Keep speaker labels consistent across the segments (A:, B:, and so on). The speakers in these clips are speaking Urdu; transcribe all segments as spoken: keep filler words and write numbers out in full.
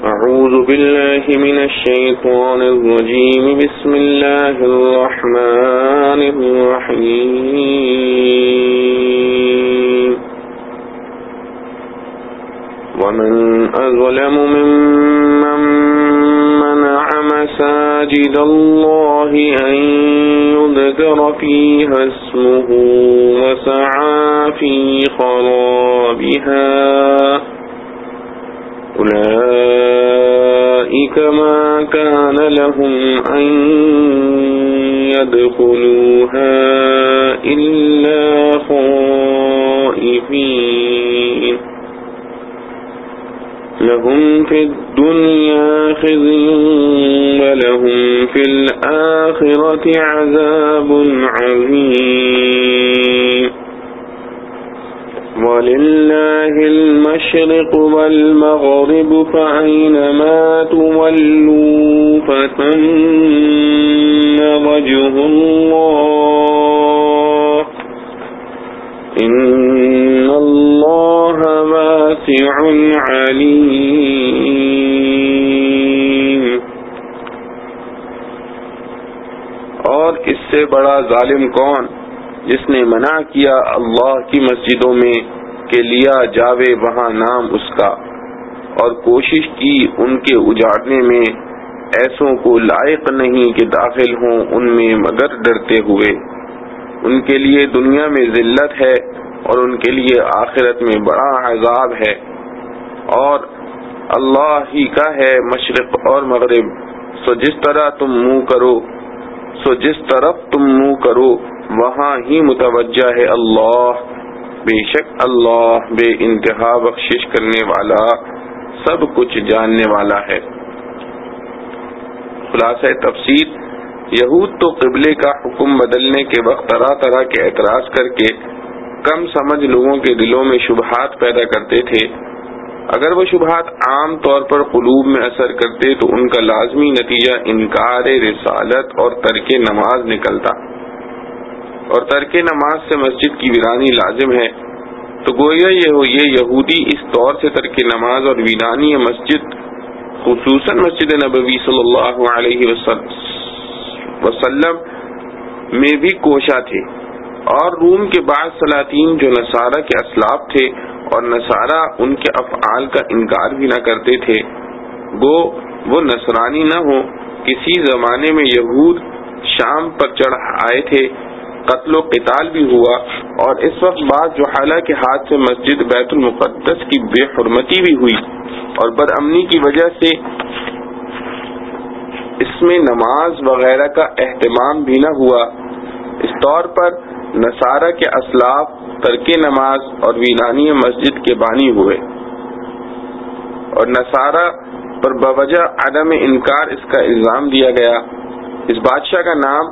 A: أعوذ بالله من الشيطان الرجيم بسم الله الرحمن الرحيم ومن أظلم ممن منع مساجد الله أن يذكر فيها اسمه وسعى في خرابها أولئك ما كان لهم أن يدخلوها إلا خائفين لهم في الدنيا خزي ولهم في الآخرة عذاب عظيم وَلِلَّهِ الْمَشْرِقُ وَالْمَغْرِبُ فَأَيْنَمَا تُوَلُّوا فَثَمَّ وَجْهُ اللَّهِ إِنَّ اللَّهَ وَاسِعٌ عَلِيمٌ۔ اور اس سے بڑا ظالم کون جس نے منع کیا اللہ کی مسجدوں میں کہ لیا جاوے وہاں نام اس کا، اور کوشش کی ان کے اجاڑنے میں، ایسوں کو لائق نہیں کہ داخل ہوں ان میں مگر ڈرتے ہوئے۔ ان کے لیے دنیا میں ذلت ہے اور ان کے لیے آخرت میں بڑا عذاب ہے۔ اور اللہ ہی کا ہے مشرق اور مغرب، سو جس طرح تم منہ کرو سو جس طرف تم منہ کرو وہاں ہی متوجہ ہے اللہ، بے شک اللہ بے انتہا بخشش کرنے والا سب کچھ جاننے والا ہے۔ خلاصہ تفسیر، یہود تو قبلے کا حکم بدلنے کے وقت طرح طرح کے اعتراض کر کے کم سمجھ لوگوں کے دلوں میں شبہات پیدا کرتے تھے۔ اگر وہ شبہات عام طور پر قلوب میں اثر کرتے تو ان کا لازمی نتیجہ انکار رسالت اور ترک نماز نکلتا، اور ترک نماز سے مسجد کی ویرانی لازم ہے۔ تو گویا یہ یہودی اس طور سے ترک نماز اور ویرانی مسجد خصوصاً مسجد نبوی صلی اللہ علیہ وسلم میں بھی کوشاں تھے، اور روم کے بعض سلاطین جو نصارہ کے اسلاف تھے اور نصارہ ان کے افعال کا انکار بھی نہ کرتے تھے، گو وہ نصرانی نہ ہو، کسی زمانے میں یہود شام پر چڑھ آئے تھے، قتل و قتال بھی ہوا، اور اس وقت بعض جہالہ کے ہاتھ سے مسجد بیت المقدس کی بے حرمتی بھی ہوئی، اور بدامنی کی وجہ سے اس میں نماز وغیرہ کا اہتمام بھی نہ ہوا۔ اس طور پر نصارہ کے اسلاف ترک نماز اور ویرانی مسجد کے بانی ہوئے، اور نصارہ پر بوجہ عدم انکار اس کا الزام دیا گیا۔ اس بادشاہ کا نام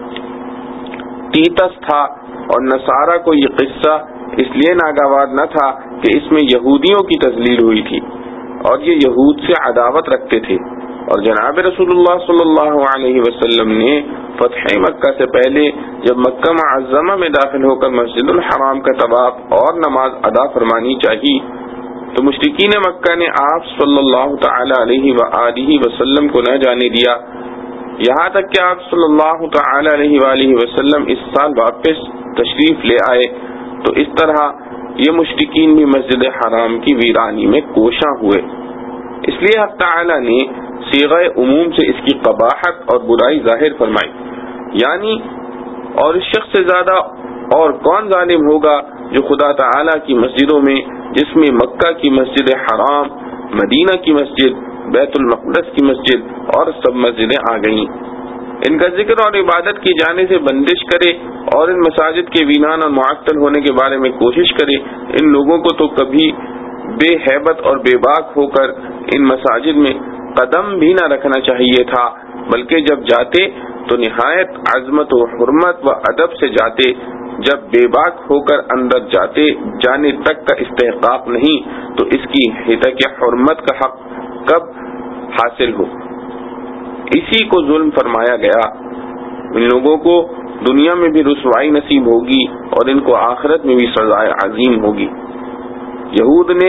A: تیتس تھا، اور نصارہ کو یہ قصہ اس لیے ناگوار نہ تھا کہ اس میں یہودیوں کی تذلیل ہوئی تھی، اور یہ یہود سے عداوت رکھتے تھے۔ اور جناب رسول اللہ صلی اللہ علیہ وسلم نے فتح مکہ سے پہلے جب مکہ معظمہ میں داخل ہو کر مسجد الحرام کا طواف اور نماز ادا فرمانی چاہی تو مشرکین مکہ نے آپ صلی اللہ تعالی علیہ وآلہ وسلم کو نہ جانے دیا، یہاں تک کہ آپ صلی اللہ تعالی علیہ وآلہ وسلم اس سال واپس تشریف لے آئے، تو اس طرح یہ مشرکین بھی مسجد حرام کی ویرانی میں کوشاں ہوئے۔ اس لیے حق تعالی نے صیغہ عموم سے اس کی قباحت اور برائی ظاہر فرمائی، یعنی اور اس شخص سے زیادہ اور کون ظالم ہوگا جو خدا تعالی کی مسجدوں میں، جس میں مکہ کی مسجد حرام، مدینہ کی مسجد، بیت المقدس کی مسجد اور سب مسجدیں آ گئیں، ان کا ذکر اور عبادت کی جانے سے بندش کرے اور ان مساجد کے ویران اور معطل ہونے کے بارے میں کوشش کرے۔ ان لوگوں کو تو کبھی بے ہیبت اور بے باک ہو کر ان مساجد میں قدم بھی نہ رکھنا چاہیے تھا، بلکہ جب جاتے تو نہایت عظمت و حرمت و ادب سے جاتے، جب بے باک ہو کر اندر جاتے جانے تک کا استحقاق نہیں تو اس کی ہتک حرمت کا حق کب حاصل ہو؟ اسی کو ظلم فرمایا گیا۔ ان لوگوں کو دنیا میں بھی رسوائی نصیب ہوگی اور ان کو آخرت میں بھی سزائے عظیم ہوگی۔ یہود نے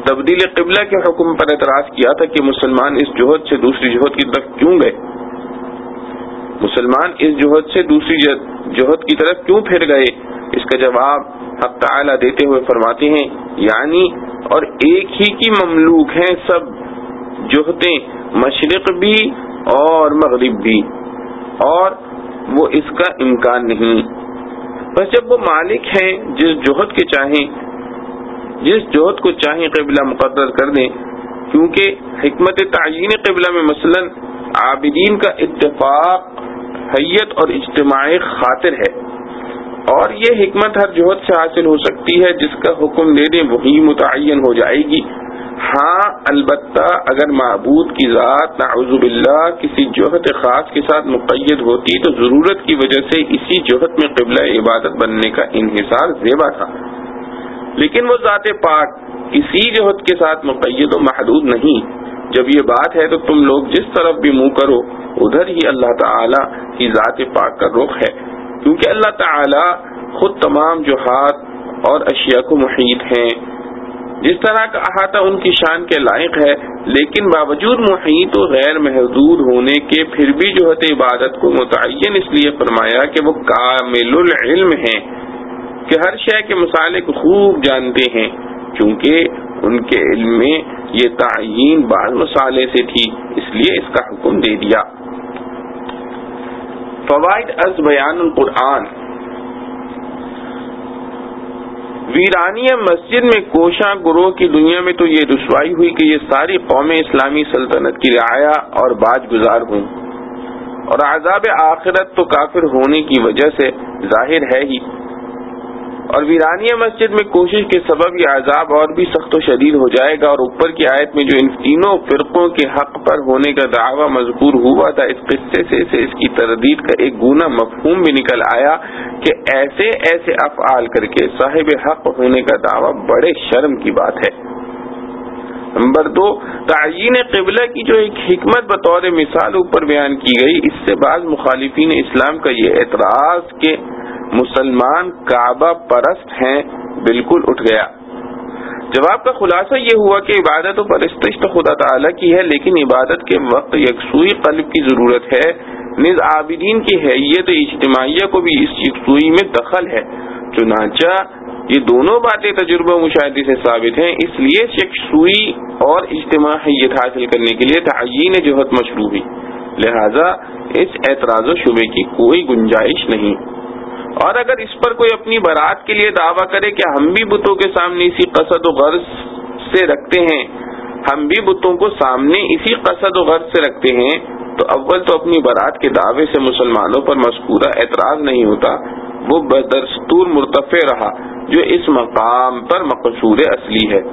A: تبدیل قبلہ کے حکم پر اعتراض کیا تھا کہ مسلمان اس جوہد سے دوسری جوہد کی طرف کیوں گئے مسلمان اس جوہد سے دوسری جوہد کی طرف کیوں پھر گئے؟ اس کا جواب حق تعالی دیتے ہوئے فرماتے ہیں یعنی اور ایک ہی کی مملوک ہیں سب جوہدیں، مشرق بھی اور مغرب بھی، اور وہ اس کا امکان نہیں۔ بس جب وہ مالک ہیں جس جوہد کے چاہیں جس جوہد کو چاہیں قبلہ مقرر کر دیں، کیونکہ حکمت تعیین قبلہ میں مثلا عابدین کا اتفاق، حیت اور اجتماع خاطر ہے، اور یہ حکمت ہر جوہد سے حاصل ہو سکتی ہے، جس کا حکم دے دیں وہی متعین ہو جائے گی۔ ہاں البتہ اگر معبود کی ذات نعوذ باللہ کسی جوہد خاص کے ساتھ مقید ہوتی تو ضرورت کی وجہ سے اسی جوہد میں قبلہ عبادت بننے کا انحصار زیبا تھا، لیکن وہ ذات پاک کسی جوہد کے ساتھ مقید و محدود نہیں۔ جب یہ بات ہے تو تم لوگ جس طرف بھی منہ کرو ادھر ہی اللہ تعالی کی ذات پاک کا رخ ہے، کیونکہ اللہ تعالی خود تمام جوہات اور اشیاء کو محیط ہیں۔ جس طرح کا احاطہ ان کی شان کے لائق ہے، لیکن باوجود محیط و غیر محدود ہونے کے پھر بھی جوہد عبادت کو متعین اس لیے فرمایا کہ وہ کامل العلم ہیں، کہ ہر شے کے مسالے کو خوب جانتے ہیں، چونکہ ان کے علم میں یہ تعیین بعض مسالے سے تھی، اس لیے اس کا حکم دے دیا۔ فوائد از بیان القرآن۔ ویرانی مسجد میں کوشاں گروہ کی دنیا میں تو یہ رسوائی ہوئی کہ یہ ساری قومیں اسلامی سلطنت کی رعایا اور باج گزار ہوں، اور عذاب آخرت تو کافر ہونے کی وجہ سے ظاہر ہے ہی، اور ویرانی مسجد میں کوشش کے سبب یہ عذاب اور بھی سخت و شدید ہو جائے گا۔ اور اوپر کی آیت میں جو ان تینوں فرقوں کے حق پر ہونے کا دعویٰ مذکور ہوا تھا، اس قصے سے, سے اس کی تردید کا ایک گونا مفہوم بھی نکل آیا کہ ایسے ایسے افعال کر کے صاحب حق ہونے کا دعویٰ بڑے شرم کی بات ہے۔ نمبر دو، تعیین قبلہ کی جو ایک حکمت بطور مثال اوپر بیان کی گئی، اس سے بعض مخالفین اسلام کا یہ اعتراض کہ مسلمان کعبہ پرست ہیں بالکل اٹھ گیا۔ جواب کا خلاصہ یہ ہوا کہ عبادت و پرستش تو خدا تعالی کی ہے، لیکن عبادت کے وقت یکسوئی قلب کی ضرورت ہے، نیز عابدین کی حیت اجتماعیہ کو بھی اس یکسوئی میں دخل ہے۔ چنانچہ یہ دونوں باتیں تجربہ مشاہدے سے ثابت ہیں، اس لیے یکسوئی اور اجتماعیت حاصل کرنے کے لیے تعیین جوہد مشروع ہوئی، لہذا اس اعتراض و شبے کی کوئی گنجائش نہیں۔ اور اگر اس پر کوئی اپنی برات کے لیے دعویٰ کرے کہ ہم بھی بتوں کے سامنے اسی قصد و غرض سے رکھتے ہیں ہم بھی بتوں کو سامنے اسی قصد و غرض سے رکھتے ہیں تو اول تو اپنی برات کے دعوے سے مسلمانوں پر مذکورہ اعتراض نہیں ہوتا، وہ بدستور مرتفع رہا جو اس مقام پر مقصود اصلی ہے۔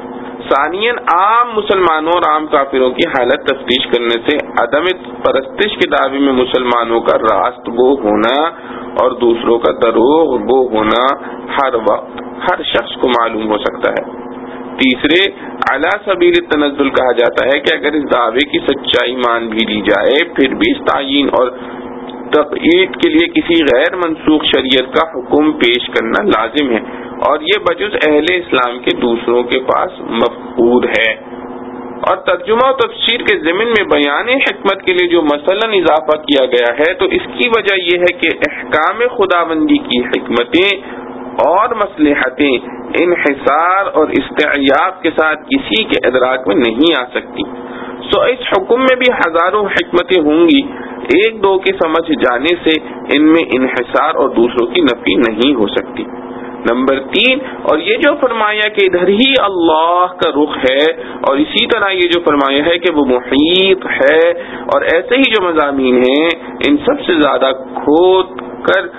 A: ثانیاً عام مسلمانوں اور عام کافروں کی حالت تفتیش کرنے سے عدم پرستش کے دعوے میں مسلمانوں کا راست گو ہونا اور دوسروں کا دروغ گو ہونا ہر وقت ہر شخص کو معلوم ہو سکتا ہے۔ تیسرے، علی سبیل التنزل کہا جاتا ہے کہ اگر اس دعوے کی سچائی مان بھی لی جائے پھر بھی اس تعیین اور تقیید کے لیے کسی غیر منسوخ شریعت کا حکم پیش کرنا لازم ہے، اور یہ بجز اہل اسلام کے دوسروں کے پاس مفقود ہے۔ اور ترجمہ و تفسیر کے ضمن میں بیان حکمت کے لیے جو مثلاً اضافہ کیا گیا ہے تو اس کی وجہ یہ ہے کہ احکام خداوندی کی حکمتیں اور مصلحتیں انحصار اور استعیاب کے ساتھ کسی کے ادراک میں نہیں آ سکتی، سو اس حکم میں بھی ہزاروں حکمتیں ہوں گی، ایک دو کے سمجھ جانے سے ان میں انحصار اور دوسروں کی نفی نہیں ہو سکتی۔ نمبر تین، اور یہ جو فرمایا کہ ادھر ہی اللہ کا رخ ہے، اور اسی طرح یہ جو فرمایا ہے کہ وہ محیط ہے، اور ایسے ہی جو مضامین ہیں ان سب سے زیادہ کھود کر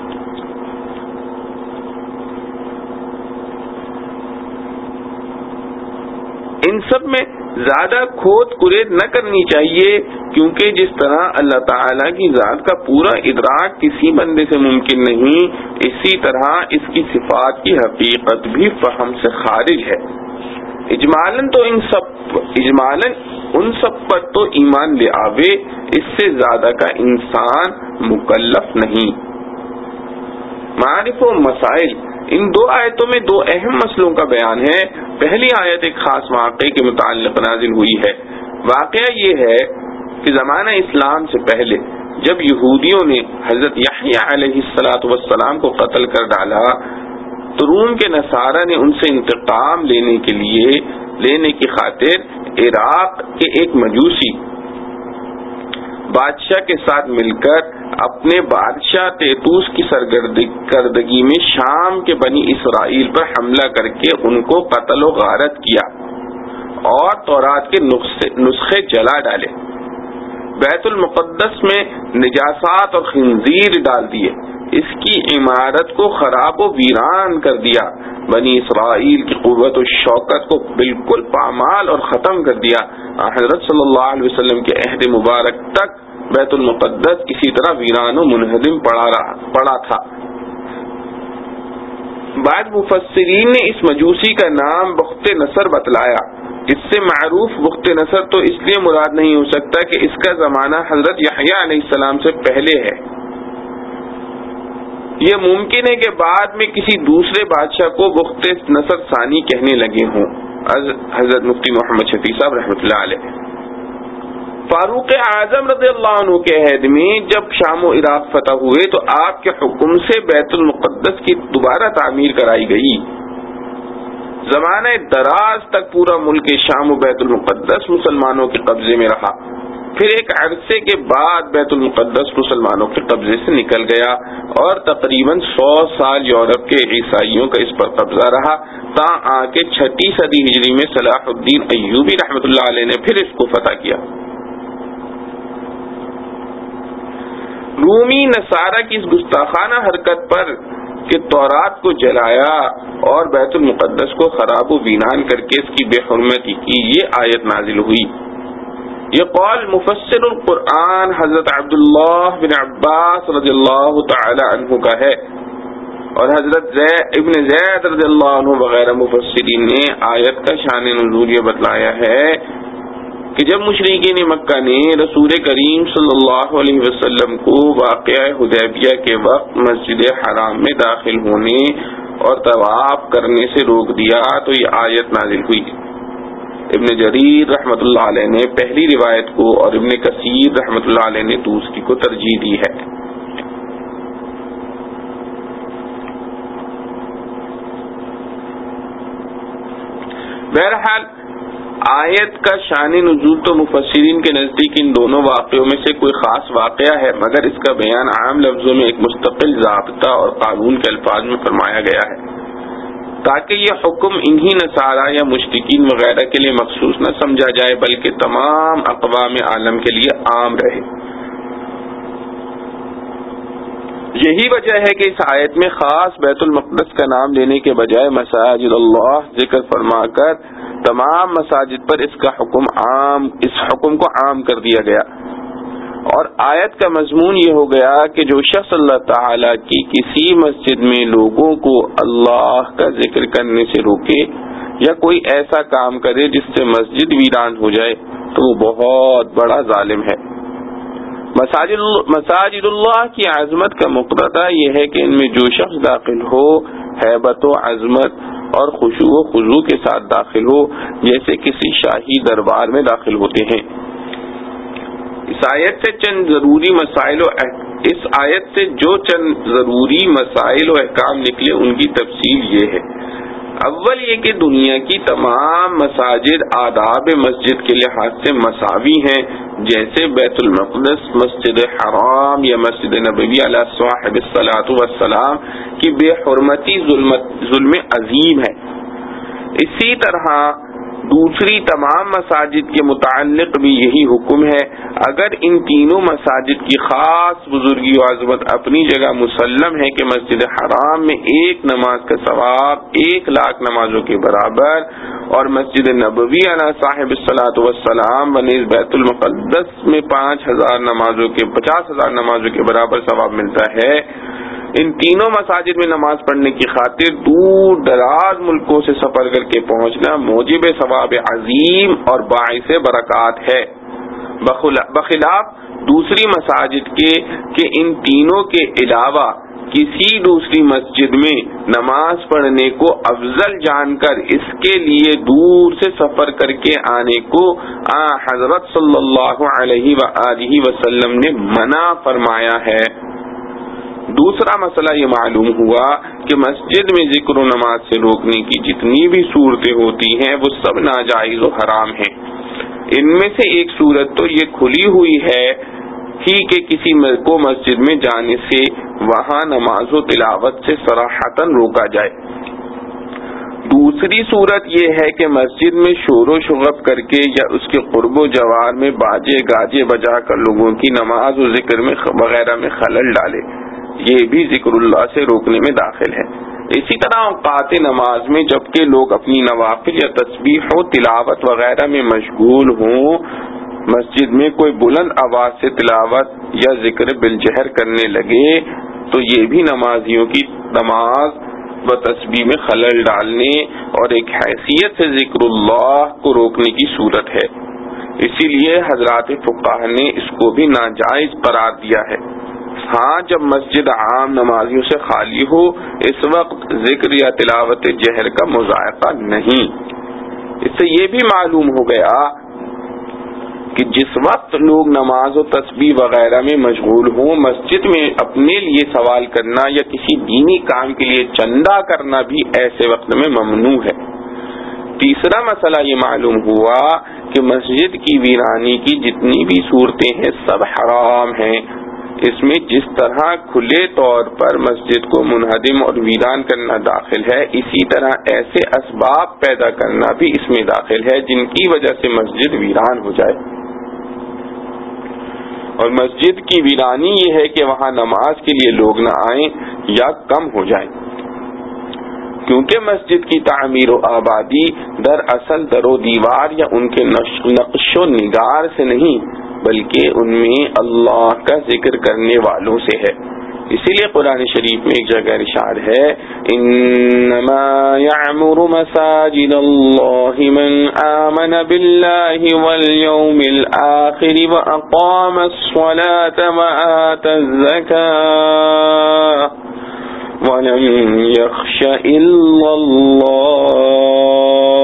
A: ان سب میں زیادہ کھود کرید نہ کرنی چاہیے، کیونکہ جس طرح اللہ تعالیٰ کی ذات کا پورا ادراک کسی بندے سے ممکن نہیں، اسی طرح اس کی صفات کی حقیقت بھی فہم سے خارج ہے۔ اجمالاً تو ان سب اجمالاً ان سب پر تو ایمان لے آوے، اس سے زیادہ کا انسان مکلف نہیں۔ معارف و مسائل، ان دو آیتوں میں دو اہم مسئلوں کا بیان ہے۔ پہلی آیت ایک خاص واقعے کے متعلق نازل ہوئی ہے۔ واقعہ یہ ہے کہ زمانہ اسلام سے پہلے جب یہودیوں نے حضرت یحییٰ علیہ الصلوۃ والسلام کو قتل کر ڈالا تو روم کے نصارہ نے ان سے انتقام لینے کے لیے لینے کی خاطر عراق کے ایک مجوسی بادشاہ کے ساتھ مل کر اپنے بادشاہ تیتوس کی سرگردگی میں شام کے بنی اسرائیل پر حملہ کر کے ان کو قتل و غارت کیا اور تورات کے نسخے جلا ڈالے، بیت المقدس میں نجاسات اور خنزیر ڈال دیے، اس کی عمارت کو خراب و ویران کر دیا، بنی اسرائیل کی قوت و شوکت کو بالکل پامال اور ختم کر دیا۔ حضرت صلی اللہ علیہ وسلم کے عہد مبارک تک بیت المقدس اسی طرح ویران و منہدم پڑا رہا پڑا تھا۔ بعض مفسرین نے اس مجوسی کا نام بخت نصر بتلایا۔ اس سے معروف بخت نصر تو اس لیے مراد نہیں ہو سکتا کہ اس کا زمانہ حضرت یحییٰ علیہ السلام سے پہلے ہے، یہ ممکن ہے کہ بعد میں کسی دوسرے بادشاہ کو بخت نصر ثانی کہنے لگے ہوں۔ حضرت مفتی محمد شفیع صاحب رحمۃ اللہ علیہ۔ فاروق اعظم رضی اللہ عنہ کے عہد میں جب شام و عراق فتح ہوئے تو آپ کے حکم سے بیت المقدس کی دوبارہ تعمیر کرائی گئی۔ زمانہ دراز تک پورا ملک شام و بیت المقدس مسلمانوں کے قبضے میں رہا، پھر ایک عرصے کے بعد بیت المقدس مسلمانوں کے قبضے سے نکل گیا اور تقریباً سو سال یورپ کے عیسائیوں کا اس پر قبضہ رہا، تا آ کے چھٹی صدی ہجری میں صلاح الدین ایوبی رحمۃ اللہ علیہ نے پھر اس کو فتح کیا۔ رومی نصارہ کی اس گستاخانہ حرکت پر کہ تورات کو جلایا اور بیت المقدس کو خراب و ویران کر کے اس کی بے حرمتی کی، یہ آیت نازل ہوئی۔ یہ قول مفسر القرآن حضرت عبداللہ بن عباس رضی اللہ تعالی عنہ کا ہے، اور حضرت ابن زید رضی اللہ عنہ وغیرہ مفسرین نے آیت کا شان نزول یہ بتلایا ہے کہ جب مشرکین مکہ نے رسول کریم صلی اللہ علیہ وسلم کو واقعہ حدیبیہ کے وقت مسجد حرام میں داخل ہونے اور طواف کرنے سے روک دیا تو یہ آیت نازل ہوئی۔ ابن جریر رحمۃ اللہ علیہ نے پہلی روایت کو اور ابن کثیر رحمۃ اللہ علیہ نے دوسری کو ترجیح دی ہے۔ بہرحال آیت کا شان نزول تو مفسرین کے نزدیک ان دونوں واقعوں میں سے کوئی خاص واقعہ ہے، مگر اس کا بیان عام لفظوں میں ایک مستقل ضابطہ اور قانون کے الفاظ میں فرمایا گیا ہے تاکہ یہ حکم انہی نصارہ یا مشرکین وغیرہ کے لیے مخصوص نہ سمجھا جائے بلکہ تمام اقوام عالم کے لیے عام رہے۔ یہی وجہ ہے کہ اس آیت میں خاص بیت المقدس کا نام لینے کے بجائے مساجد اللہ ذکر فرما کر تمام مساجد پر اس کا حکم عام اس حکم کو عام کر دیا گیا، اور آیت کا مضمون یہ ہو گیا کہ جو شخص اللہ تعالی کی کسی مسجد میں لوگوں کو اللہ کا ذکر کرنے سے روکے یا کوئی ایسا کام کرے جس سے مسجد ویران ہو جائے تو وہ بہت بڑا ظالم ہے۔ مساجد مساجد اللہ کی عظمت کا مقتضا یہ ہے کہ ان میں جو شخص داخل ہو ہیبت و عظمت اور خشوع و خضوع کے ساتھ داخل ہو جیسے کسی شاہی دربار میں داخل ہوتے ہیں۔ اس آیت سے چند ضروری مسائل و اس آیت سے جو چند ضروری مسائل و احکام نکلے ان کی تفصیل یہ ہے۔ اول یہ کہ دنیا کی تمام مساجد آداب مسجد کے لحاظ سے مساوی ہیں، جیسے بیت المقدس، مسجد حرام یا مسجد نبوی علی صاحب الصلاۃ والسلام کی بے حرمتی ظلم عظیم ہے۔ اسی طرح دوسری تمام مساجد کے متعلق بھی یہی حکم ہے۔ اگر ان تینوں مساجد کی خاص بزرگی و عظمت اپنی جگہ مسلم ہے کہ مسجد حرام میں ایک نماز کا ثواب ایک لاکھ نمازوں کے برابر اور مسجد نبوی علی صاحب الصلاۃ والسلام بنسبت بیت المقدس میں پانچ ہزار نمازوں کے پچاس ہزار نمازوں کے برابر ثواب ملتا ہے، ان تینوں مساجد میں نماز پڑھنے کی خاطر دور دراز ملکوں سے سفر کر کے پہنچنا موجب ثواب عظیم اور باعث برکات ہے، بخلاف دوسری مساجد کے کہ ان تینوں کے علاوہ کسی دوسری مسجد میں نماز پڑھنے کو افضل جان کر اس کے لیے دور سے سفر کر کے آنے کو آ حضرت صلی اللہ علیہ وآلہ وسلم نے منع فرمایا ہے۔ دوسرا مسئلہ یہ معلوم ہوا کہ مسجد میں ذکر و نماز سے روکنے کی جتنی بھی صورتیں ہوتی ہیں وہ سب ناجائز و حرام ہیں۔ ان میں سے ایک صورت تو یہ کھلی ہوئی ہے ہی کہ کسی کو مسجد میں جانے سے وہاں نماز و تلاوت سے صراحتاً روکا جائے۔ دوسری صورت یہ ہے کہ مسجد میں شور و شغب کر کے یا اس کے قرب و جوار میں باجے گاجے بجا کر لوگوں کی نماز و ذکر میں وغیرہ میں خلل ڈالے، یہ بھی ذکر اللہ سے روکنے میں داخل ہے۔ اسی طرح اوقات نماز میں جبکہ لوگ اپنی نوافل یا تسبیح و تلاوت وغیرہ میں مشغول ہوں، مسجد میں کوئی بلند آواز سے تلاوت یا ذکر بالجہر کرنے لگے تو یہ بھی نمازیوں کی نماز و تسبیح میں خلل ڈالنے اور ایک حیثیت سے ذکر اللہ کو روکنے کی صورت ہے۔ اسی لیے حضرات فقہا نے اس کو بھی ناجائز قرار دیا ہے۔ ہاں جب مسجد عام نمازیوں سے خالی ہو اس وقت ذکر یا تلاوت جہر کا مذائقہ نہیں۔ اس سے یہ بھی معلوم ہو گیا کہ جس وقت لوگ نماز و تسبیح وغیرہ میں مشغول ہوں، مسجد میں اپنے لیے سوال کرنا یا کسی دینی کام کے لیے چندہ کرنا بھی ایسے وقت میں ممنوع ہے۔ تیسرا مسئلہ یہ معلوم ہوا کہ مسجد کی ویرانی کی جتنی بھی صورتیں ہیں سب حرام ہیں۔ اس میں جس طرح کھلے طور پر مسجد کو منہدم اور ویران کرنا داخل ہے، اسی طرح ایسے اسباب پیدا کرنا بھی اس میں داخل ہے جن کی وجہ سے مسجد ویران ہو جائے۔ اور مسجد کی ویرانی یہ ہے کہ وہاں نماز کے لیے لوگ نہ آئیں یا کم ہو جائیں، کیونکہ مسجد کی تعمیر و آبادی دراصل در و دیوار یا ان کے نقش و نگار سے نہیں بلکہ ان میں اللہ کا ذکر کرنے والوں سے ہے۔ اسی لیے قرآن شریف میں ایک جگہ ارشاد ہے، انما یعمر مساجد اللہ من آمن باللہ والیوم الآخر واقام الصلاة وآت الزکاة ولم یخش الا اللہ،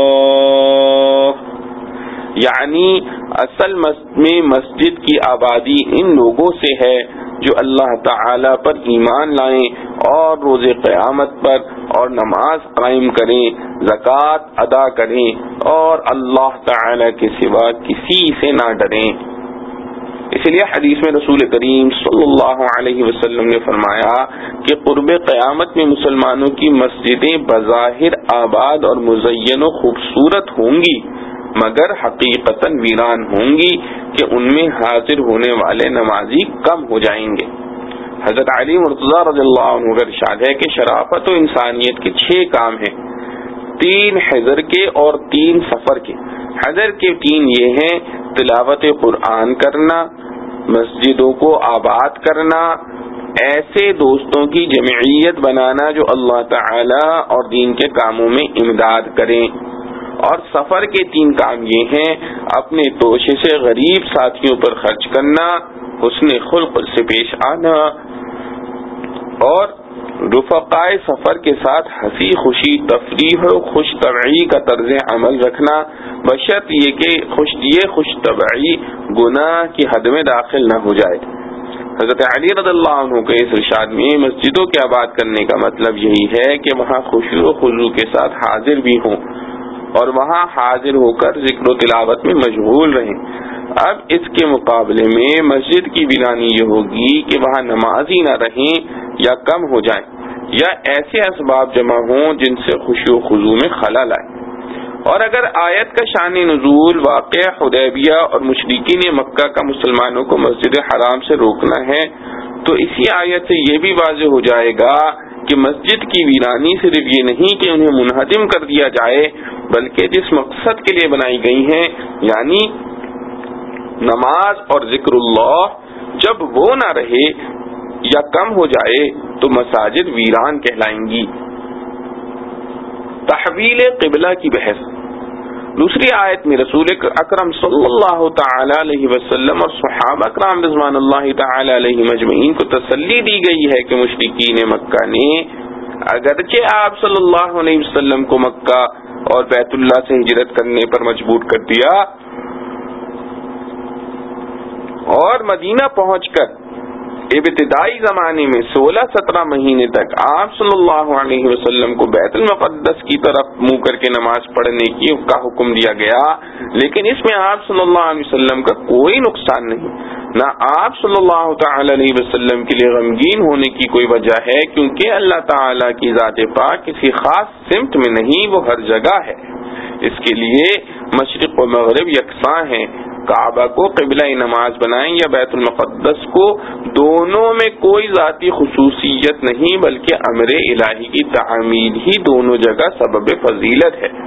A: یعنی اصل میں مسجد کی آبادی ان لوگوں سے ہے جو اللہ تعالی پر ایمان لائیں اور روز قیامت پر اور نماز قائم کریں، زکوٰۃ ادا کریں اور اللہ تعالی کے سوا کسی سے نہ ڈریں۔ اس لیے حدیث میں رسول کریم صلی اللہ علیہ وسلم نے فرمایا کہ قرب قیامت میں مسلمانوں کی مسجدیں بظاہر آباد اور مزین و خوبصورت ہوں گی مگر حقیقتاً ویران ہوں گی کہ ان میں حاضر ہونے والے نمازی کم ہو جائیں گے۔ حضرت علی مرتضیٰ رضی اللہ عنہ کا ارشاد ہے کہ شرافت و انسانیت کے چھ کام ہیں، تین حضر کے اور تین سفر کے۔ حضر کے تین یہ ہیں تلاوت قرآن کرنا، مسجدوں کو آباد کرنا، ایسے دوستوں کی جمعیت بنانا جو اللہ تعالی اور دین کے کاموں میں امداد کریں، اور سفر کے تین کام یہ ہیں اپنے توشے سے غریب ساتھیوں پر خرچ کرنا، حسن خلق سے پیش آنا اور رفقائے سفر کے ساتھ ہنسی خوشی تفریح و خوش طبعی کا طرز عمل رکھنا، بشرط یہ کہ خوش یہ خوش طبعی گناہ کی حد میں داخل نہ ہو جائے۔ حضرت علی رضی اللہ عنہ کے اس ارشاد میں مسجدوں کے آباد کرنے کا مطلب یہی ہے کہ وہاں خوشی و خضوع کے ساتھ حاضر بھی ہوں اور وہاں حاضر ہو کر ذکر و تلاوت میں مشغول رہیں۔ اب اس کے مقابلے میں مسجد کی ویرانی یہ ہوگی کہ وہاں نمازی نہ رہیں یا کم ہو جائیں یا ایسے اسباب جمع ہوں جن سے خوشی و خضوع میں خلل آئے۔ اور اگر آیت کا شان نزول واقعہ حدیبیہ اور مشرکین مکہ کا مسلمانوں کو مسجد حرام سے روکنا ہے تو اسی آیت سے یہ بھی واضح ہو جائے گا کہ مسجد کی ویرانی صرف یہ نہیں کہ انہیں منہدم کر دیا جائے بلکہ جس مقصد کے لیے بنائی گئی ہیں یعنی نماز اور ذکر اللہ جب وہ نہ رہے یا کم ہو جائے تو مساجد ویران کہلائیں گی۔ تحویل قبلہ کی بحث۔ دوسری آیت میں رسول اکرم صلی اللہ تعالی علیہ وسلم اور صحابہ کرام رضوان اللہ تعالی علیہ مجمعین کو تسلی دی گئی ہے کہ مشرکین مکہ نے اگرچہ آپ صلی اللہ علیہ وسلم کو مکہ اور بیت اللہ سے ہجرت کرنے پر مجبور کر دیا اور مدینہ پہنچ کر ابتدائی زمانے میں سولہ سترہ مہینے تک آپ صلی اللہ علیہ وسلم کو بیت المقدس کی طرف منہ کر کے نماز پڑھنے کی کا حکم دیا گیا، لیکن اس میں آپ صلی اللہ علیہ وسلم کا کوئی نقصان نہیں، نہ آپ صلی اللہ تعالی علیہ وسلم کے لیے غمگین ہونے کی کوئی وجہ ہے، کیونکہ اللہ تعالی کی ذات پاک کسی خاص سمت میں نہیں، وہ ہر جگہ ہے۔ اس کے لیے مشرق و مغرب یکساں ہیں، کعبہ کو قبلہ نماز بنائیں یا بیت المقدس کو، دونوں میں کوئی ذاتی خصوصیت نہیں بلکہ امر الہی کی تعمیل ہی دونوں جگہ سبب فضیلت ہے۔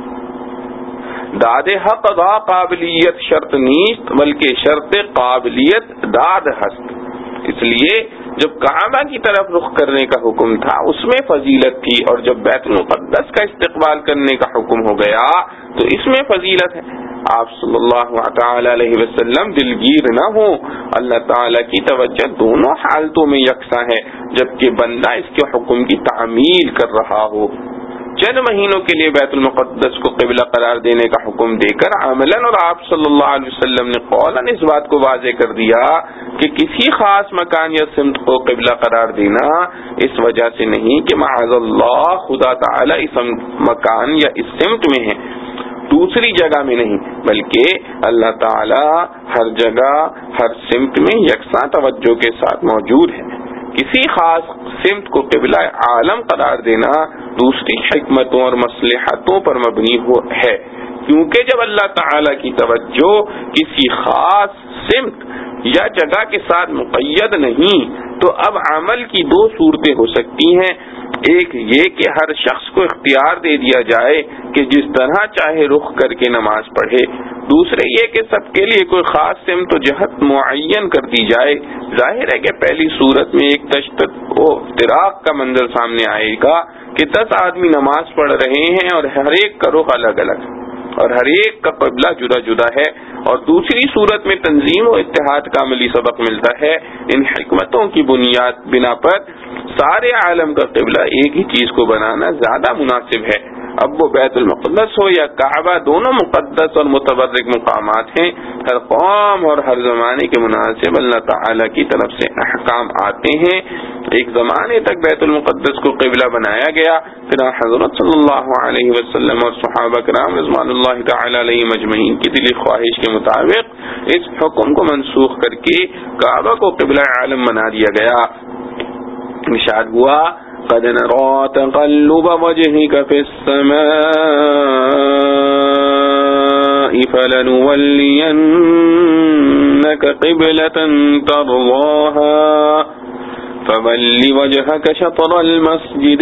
A: داد حق دا قابلیت شرط نیست بلکہ شرط قابلیت داد ہست، اس لیے جب کعبہ کی طرف رخ کرنے کا حکم تھا اس میں فضیلت تھی، اور جب بیت المقدس کا استقبال کرنے کا حکم ہو گیا تو اس میں فضیلت ہے۔ آپ صلی اللہ تعالی علیہ وسلم دلگیر نہ ہو، اللہ تعالی کی توجہ دونوں حالتوں میں یکساں ہے، جبکہ بندہ اس کے حکم کی تعمیل کر رہا ہو۔ چند مہینوں کے لیے بیت المقدس کو قبلہ قرار دینے کا حکم دے کر عملاً اور آپ صلی اللہ علیہ وسلم نے قولاً اس بات کو واضح کر دیا کہ کسی خاص مکان یا سمت کو قبلہ قرار دینا اس وجہ سے نہیں کہ معاذ اللہ خدا تعالی اس مکان یا اس سمت میں ہے، دوسری جگہ میں نہیں، بلکہ اللہ تعالی ہر جگہ ہر سمت میں یکساں توجہ کے ساتھ موجود ہے۔ کسی خاص سمت کو قبلہ عالم قرار دینا دوسری حکمتوں اور مصلحتوں پر مبنی ہو ہے، کیونکہ جب اللہ تعالی کی توجہ کسی خاص سمت یا جگہ کے ساتھ مقید نہیں تو اب عمل کی دو صورتیں ہو سکتی ہیں، ایک یہ کہ ہر شخص کو اختیار دے دیا جائے کہ جس طرح چاہے رخ کر کے نماز پڑھے، دوسرے یہ کہ سب کے لیے کوئی خاص سمت و جہت معین کر دی جائے۔ ظاہر ہے کہ پہلی صورت میں ایک تشدد و افتراق کا منظر سامنے آئے گا کہ دس آدمی نماز پڑھ رہے ہیں اور ہر ایک کا رخ الگ الگ اور ہر ایک کا قبلہ جدا جدا ہے، اور دوسری صورت میں تنظیم و اتحاد کا عملی سبق ملتا ہے۔ ان حکمتوں کی بنیاد بنا پر سارے عالم کا قبلہ ایک ہی چیز کو بنانا زیادہ مناسب ہے۔ اب وہ بیت المقدس ہو یا کعبہ، دونوں مقدس اور متبرک مقامات ہیں، ہر قوم اور ہر زمانے کے مناسب اللہ تعالی کی طرف سے احکام آتے ہیں۔ ایک زمانے تک بیت المقدس کو قبلہ بنایا گیا، پھر حضرت صلی اللہ علیہ وسلم اور صحابہ کرام رضوان اللہ تعالی علیہ مجمعین کی دلی خواہش کے مطابق اس حکم کو منسوخ کر کے کعبہ کو قبلہ عالم بنا دیا گیا۔ ارشاد ہوا قد نرى تقلب وجهك في السماء فلنولينك قبلة ترضاها فول وجهك شطر المسجد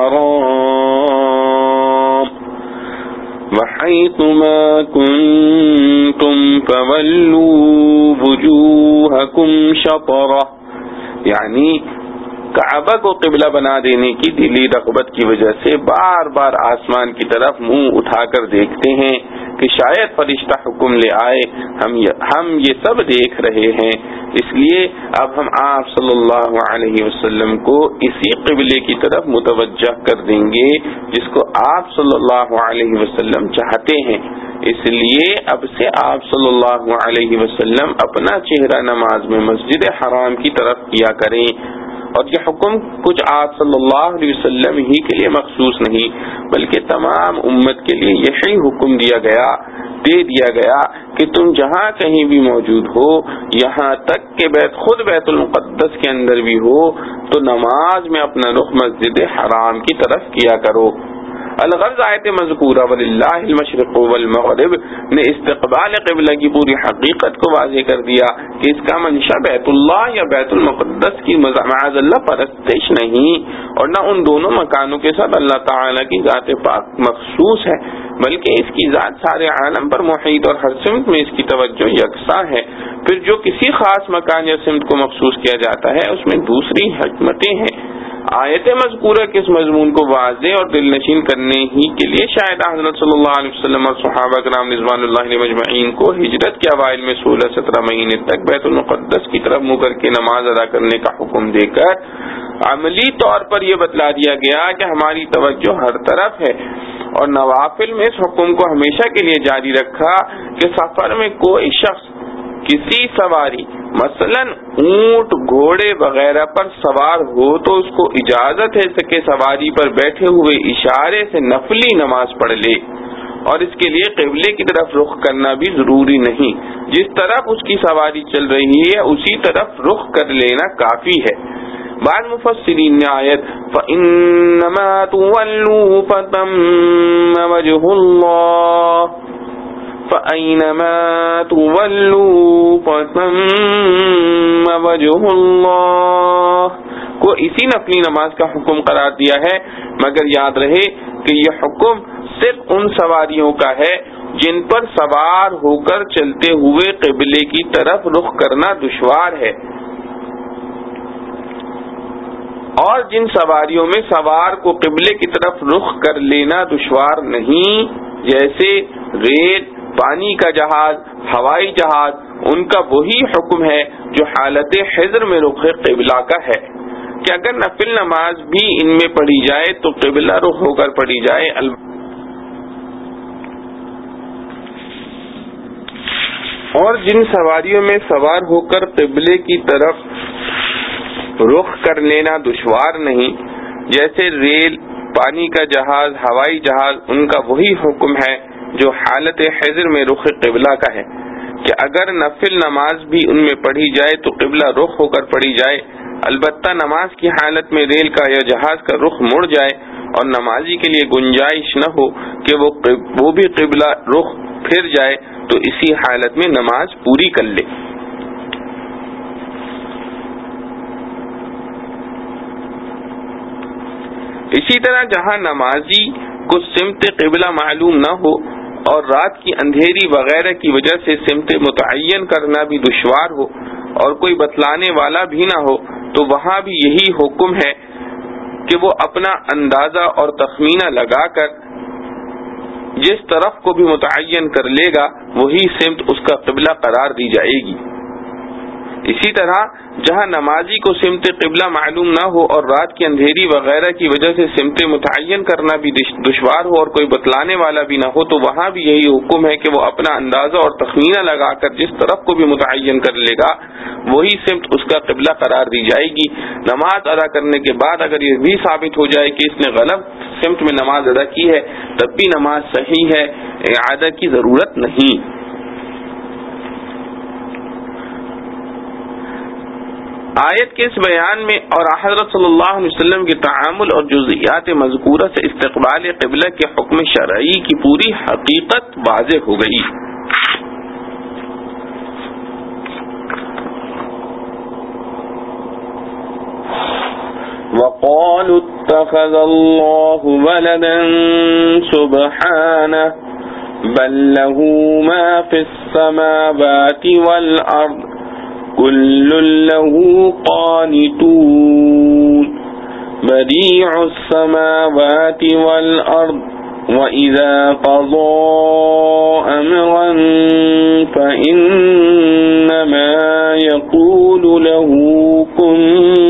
A: الحرام وحيث ما كنتم فولوا وجوهكم شطره، یعنی کعبہ کو قبلہ بنا دینے کی دلی رغبت کی وجہ سے بار بار آسمان کی طرف منہ اٹھا کر دیکھتے ہیں کہ شاید فرشتہ حکم لے آئے، ہم ہم یہ سب دیکھ رہے ہیں، اس لیے اب ہم آپ صلی اللہ علیہ وسلم کو اسی قبلے کی طرف متوجہ کر دیں گے جس کو آپ صلی اللہ علیہ وسلم چاہتے ہیں۔ اس لیے اب سے آپ صلی اللہ علیہ وسلم اپنا چہرہ نماز میں مسجد حرام کی طرف کیا کریں، اور یہ حکم کچھ آپ صلی اللہ علیہ وسلم ہی کے لیے مخصوص نہیں بلکہ تمام امت کے لیے یہی حکم دیا گیا دے دیا گیا کہ تم جہاں کہیں بھی موجود ہو، یہاں تک کہ بیت خود بیت المقدس کے اندر بھی ہو، تو نماز میں اپنا رخ مسجد حرام کی طرف کیا کرو۔ الغرض آیت مذکورہ وللہ المشرق والمغرب نے استقبال قبلہ کی پوری حقیقت کو واضح کر دیا کہ اس کا منشا بیت اللہ یا بیت المقدس کی معاذ اللہ پرستش نہیں، اور نہ ان دونوں مکانوں کے ساتھ اللہ تعالی کی ذات پاک مخصوص ہے، بلکہ اس کی ذات سارے عالم پر محیط اور ہر سمت میں اس کی توجہ یکساں ہے۔ پھر جو کسی خاص مکان یا سمت کو مخصوص کیا جاتا ہے اس میں دوسری حکمتیں ہیں۔ آیت مذکورہ کے اس مضمون کو واضح اور دل نشین کرنے ہی کے لیے شاید حضرت صلی اللہ علیہ وسلم اور صحابہ کرام رضوان اللہ علیہ مجمعین کو ہجرت کے اوائل میں سولہ سترہ مہینے تک بیت المقدس کی طرف منہ کر کے نماز ادا کرنے کا حکم دے کر عملی طور پر یہ بتلا دیا گیا کہ ہماری توجہ ہر طرف ہے، اور نوافل میں اس حکم کو ہمیشہ کے لیے جاری رکھا کہ سفر میں کوئی شخص کسی سواری مثلا اونٹ گھوڑے وغیرہ پر سوار ہو تو اس کو اجازت ہے کہ سواری پر بیٹھے ہوئے اشارے سے نفلی نماز پڑھ لے، اور اس کے لیے قبلے کی طرف رخ کرنا بھی ضروری نہیں، جس طرف اس کی سواری چل رہی ہے اسی طرف رخ کر لینا کافی ہے۔ بعض مفسرین نے آیت فَإِنَّمَا تُوَلُّوا فَثَمَّ وَجْهُ اللَّهِ فَأَيْنَمَا تُوَلُّوا فَثَمَّ وَجْهُ اللَّهِ کو اسی نفلی نماز کا حکم قرار دیا ہے، مگر یاد رہے کہ یہ حکم صرف ان سواریوں کا ہے جن پر سوار ہو کر چلتے ہوئے قبلے کی طرف رخ کرنا دشوار ہے، اور جن سواریوں میں سوار کو قبلے کی طرف رخ کر لینا دشوار نہیں، جیسے ریل، پانی کا جہاز، ہوائی جہاز، ان کا وہی حکم ہے جو حالت حضر میں رخ قبلہ کا ہے کہ اگر نفل نماز بھی ان میں پڑھی جائے تو قبلہ رخ ہو کر پڑھی جائے، اور جن سواریوں میں سوار ہو کر قبلے کی طرف رخ کر لینا دشوار نہیں، جیسے ریل، پانی کا جہاز، ہوائی جہاز، ان کا وہی حکم ہے جو حالت حضر میں رخ قبلہ کا ہے کہ اگر نفل نماز بھی ان میں پڑھی جائے تو قبلہ رخ ہو کر پڑھی جائے، البتہ نماز کی حالت میں ریل کا یا جہاز کا رخ مڑ جائے اور نمازی کے لیے گنجائش نہ ہو کہ وہ وہ بھی قبلہ رخ پھر جائے تو اسی حالت میں نماز پوری کر لے۔ اسی طرح جہاں نمازی کو سمت قبلہ معلوم نہ ہو اور رات کی اندھیری وغیرہ کی وجہ سے سمت متعین کرنا بھی دشوار ہو اور کوئی بتلانے والا بھی نہ ہو تو وہاں بھی یہی حکم ہے کہ وہ اپنا اندازہ اور تخمینہ لگا کر جس طرف کو بھی متعین کر لے گا وہی سمت اس کا قبلہ قرار دی جائے گی۔ اسی طرح جہاں نمازی کو سمت قبلہ معلوم نہ ہو اور رات کی اندھیری وغیرہ کی وجہ سے سمت متعین کرنا بھی دشوار ہو اور کوئی بتلانے والا بھی نہ ہو تو وہاں بھی یہی حکم ہے کہ وہ اپنا اندازہ اور تخمینہ لگا کر جس طرف کو بھی متعین کر لے گا وہی سمت اس کا قبلہ قرار دی جائے گی۔ نماز ادا کرنے کے بعد اگر یہ بھی ثابت ہو جائے کہ اس نے غلط سمت میں نماز ادا کی ہے تب بھی نماز صحیح ہے، اعادہ کی ضرورت نہیں۔ آیت کے اس بیان میں اور حضرت صلی اللہ علیہ وسلم کے تعامل اور جزئیات مذکورہ سے استقبال قبلہ کے حکم شرعی کی پوری حقیقت واضح ہو گئی۔ وَقَالُوا اتَّخَذَ اللَّهُ وَلَدًا سُبْحَانَهُ بَل لَّهُ مَا فِي السَّمَاوَاتِ وَالْأَرْضِ كُلٌّ لَّهُ قَانِتُونَ بَدِيعُ السَّمَاوَاتِ وَالْأَرْضِ وَإِذَا قَضَىٰ أَمْرًا فَإِنَّمَا يَقُولُ لَهُ كُن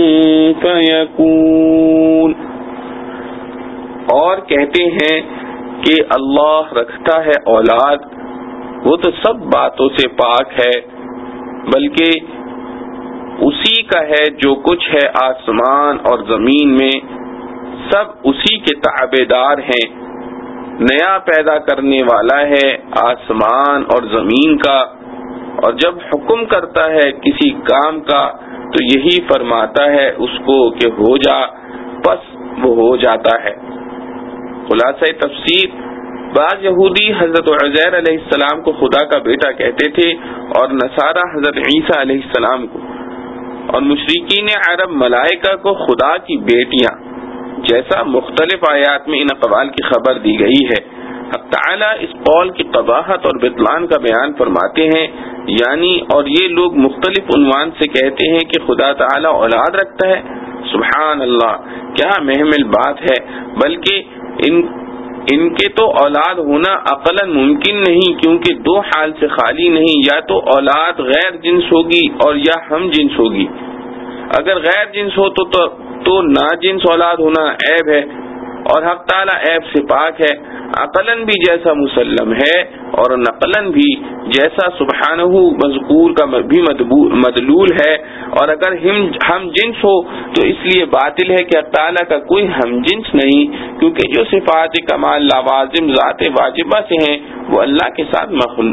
A: فَيَكُونُ۔ اور کہتے ہیں کہ اللہ رکھتا ہے اولاد، وہ تو سب باتوں سے پاک ہے، بلکہ اسی کا ہے جو کچھ ہے آسمان اور زمین میں، سب اسی کے تابع دار ہیں۔ نیا پیدا کرنے والا ہے آسمان اور زمین کا، اور جب حکم کرتا ہے کسی کام کا تو یہی فرماتا ہے اس کو کہ ہو جا، پس وہ ہو جاتا ہے۔ خلاصہ تفسیر، بعض یہودی حضرت عزیر علیہ السلام کو خدا کا بیٹا کہتے تھے اور نصارہ حضرت عیسیٰ علیہ السلام کو، اور مشرکین عرب ملائکہ کو خدا کی بیٹیاں، جیسا مختلف آیات میں ان اقوال کی خبر دی گئی ہے۔ حق تعالی اس قول کی قباحت اور بطلان کا بیان فرماتے ہیں، یعنی اور یہ لوگ مختلف عنوان سے کہتے ہیں کہ خدا تعالی اولاد رکھتا ہے، سبحان اللہ، کیا محمل بات ہے. بلکہ ان ان کے تو اولاد ہونا عقلاً ممکن نہیں، کیونکہ دو حال سے خالی نہیں، یا تو اولاد غیر جنس ہوگی اور یا ہم جنس ہوگی. اگر غیر جنس ہو تو تو, تو نا جنس اولاد ہونا عیب ہے، اور حق تعالی عیب سے پاک ہے. عقلاً بھی جیسا مسلم ہے اور نقلاً بھی جیسا سبحانہ مذکور کا بھی مدلول ہے. اور اگر ہم ہم جنس ہو تو اس لیے باطل ہے کہ حق تعالی کا کوئی ہم جنس نہیں، کیونکہ جو صفات کمال لوازم ذات واجبہ سے ہیں وہ اللہ کے ساتھ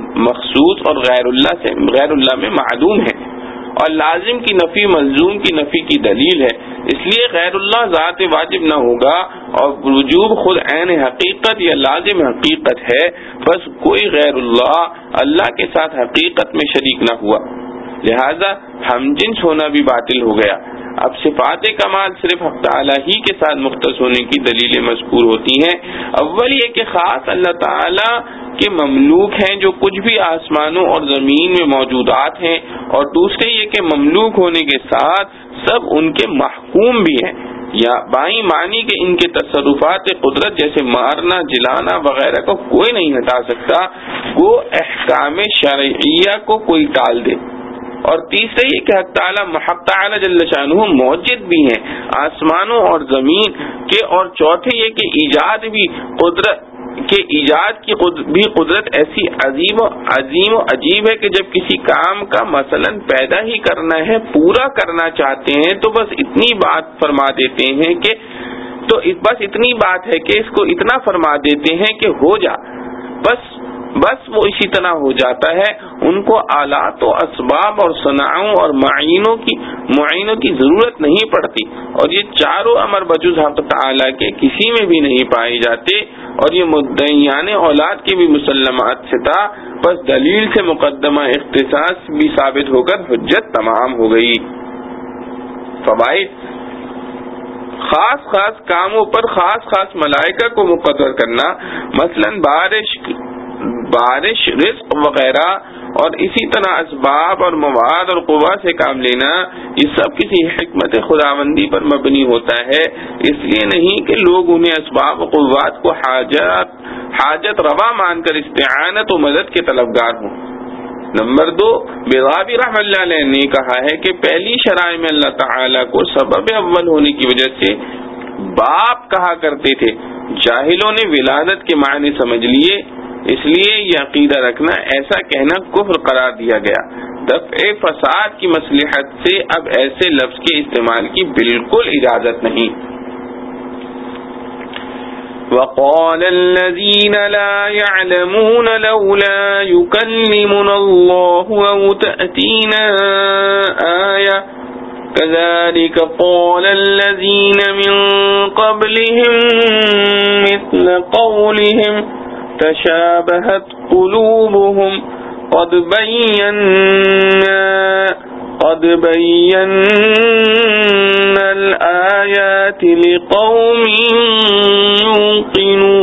A: مخصوص اور غیر اللہ سے غیر اللہ میں معدوم ہے، اور لازم کی نفی ملزوم کی نفی کی دلیل ہے. اس لیے غیر اللہ ذات واجب نہ ہوگا، اور وجوب خود عین حقیقت یا لازم حقیقت ہے. بس کوئی غیر اللہ اللہ کے ساتھ حقیقت میں شریک نہ ہوا، لہذا ہم جنس ہونا بھی باطل ہو گیا. اب صفات کمال صرف حق تعالی ہی کے ساتھ مختص ہونے کی دلیلیں مذکور ہوتی ہیں. اول یہ کہ خاص اللہ تعالی کے مملوک ہیں جو کچھ بھی آسمانوں اور زمین میں موجودات ہیں، اور دوسرے یہ کہ مملوک ہونے کے ساتھ سب ان کے محکوم بھی ہیں، یا بائیں معنی کہ ان کے تصرفات قدرت جیسے مارنا جلانا وغیرہ کو کوئی نہیں ہٹا سکتا، وہ احکام شرعیہ کو کوئی ٹال دے. اور تیسرے یہ کہ حق تعالی حق تعالی جل شانہ موجد بھی ہیں آسمانوں اور زمین کے. اور چوتھے یہ کہ ایجاد بھی قدرت کہ ایجاد کی بھی قدرت ایسی عظیم و عظیم و عجیب ہے کہ جب کسی کام کا مثلا پیدا ہی کرنا ہے، پورا کرنا چاہتے ہیں، تو بس اتنی بات فرما دیتے ہیں کہ تو بس اتنی بات ہے کہ اس کو اتنا فرما دیتے ہیں کہ ہو جا، بس بس وہ اسی طرح ہو جاتا ہے. ان کو آلات و اسباب اور صناعوں اور معینوں کی معینوں کی ضرورت نہیں پڑتی، اور یہ چاروں امر بجز حق تعالی کے کسی میں بھی نہیں پائے جاتے. اور یہ مدعیان اولاد کے بھی مسلمات سے تھا، بس دلیل سے مقدمہ اختصاص بھی ثابت ہو کر حجت تمام ہو گئی. فوائد: خاص خاص کاموں پر خاص خاص ملائکہ کو مقرر کرنا، مثلا بارش بارش رزق وغیرہ، اور اسی طرح اسباب اور مواد اور قوا سے کام لینا، یہ سب کسی حکمت خداوندی پر مبنی ہوتا ہے. اس لیے نہیں کہ لوگ انہیں اسباب و قوات کو حاجت حاجت روا مان کر استعانت و مدد کے طلبگار ہوں. نمبر دو، بیضابی رحمۃ اللہ علیہ نے کہا ہے کہ پہلی شرائع میں اللہ تعالیٰ کو سبب اول ہونے کی وجہ سے باپ کہا کرتے تھے. جاہلوں نے ولادت کے معنی سمجھ لیے، اس لیے یہ عقیدہ رکھنا ایسا کہنا کفر قرار دیا گیا. دفع فساد کی مصلحت سے اب ایسے لفظ کے استعمال کی بالکل اجازت نہیں. وقال الذين لا يعلمون لولا يكلمنا الله أو تأتينا آية كذلك قال الذين من قبلهم مثل قولهم تشابهت قلوبهم قد بينا قد بينا الآيات لقوم يوقنون.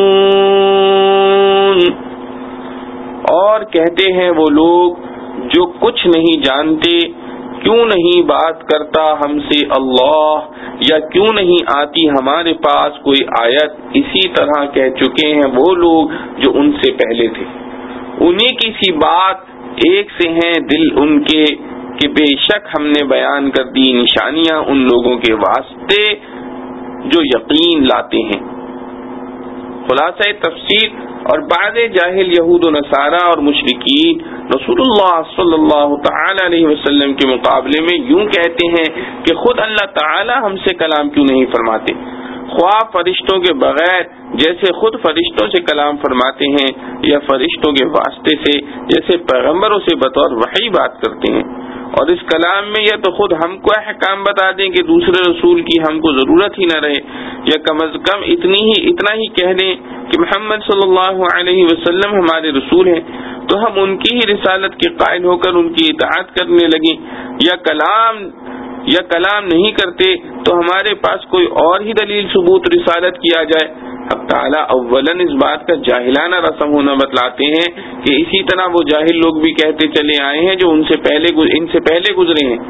A: اور کہتے ہیں وہ لوگ جو کچھ نہیں جانتے، کیوں نہیں بات کرتا ہم سے اللہ، یا کیوں نہیں آتی ہمارے پاس کوئی آیت. اسی طرح کہہ چکے ہیں وہ لوگ جو ان سے پہلے تھے. انہیں کی سی بات ایک سے ہیں دل ان کے کہ بے شک ہم نے بیان کر دی نشانیاں ان لوگوں کے واسطے جو یقین لاتے ہیں. خلاصہ تفسیر: اور بعض جاہل یہود و نصارہ اور مشرکین رسول اللہ صلی اللہ تعالی علیہ وسلم کے مقابلے میں یوں کہتے ہیں کہ خود اللہ تعالی ہم سے کلام کیوں نہیں فرماتے، خواہ فرشتوں کے بغیر جیسے خود فرشتوں سے کلام فرماتے ہیں، یا فرشتوں کے واسطے سے جیسے پیغمبروں سے بطور وحی بات کرتے ہیں. اور اس کلام میں یا تو خود ہم کو احکام بتا دیں کہ دوسرے رسول کی ہم کو ضرورت ہی نہ رہے، یا کم از کم اتنی ہی اتنا ہی کہہ دیں کہ محمد صلی اللہ علیہ وسلم ہمارے رسول ہیں، تو ہم ان کی ہی رسالت کے قائل ہو کر ان کی اطاعت کرنے لگیں. یا کلام یا کلام نہیں کرتے تو ہمارے پاس کوئی اور ہی دلیل ثبوت رسالت کیا جائے. اب تعالیٰ اولاً اس بات کا جاہلانہ رسم ہونا بتلاتے ہیں کہ اسی طرح وہ جاہل لوگ بھی کہتے چلے آئے ہیں جو ان سے پہلے ان سے پہلے گزرے ہیں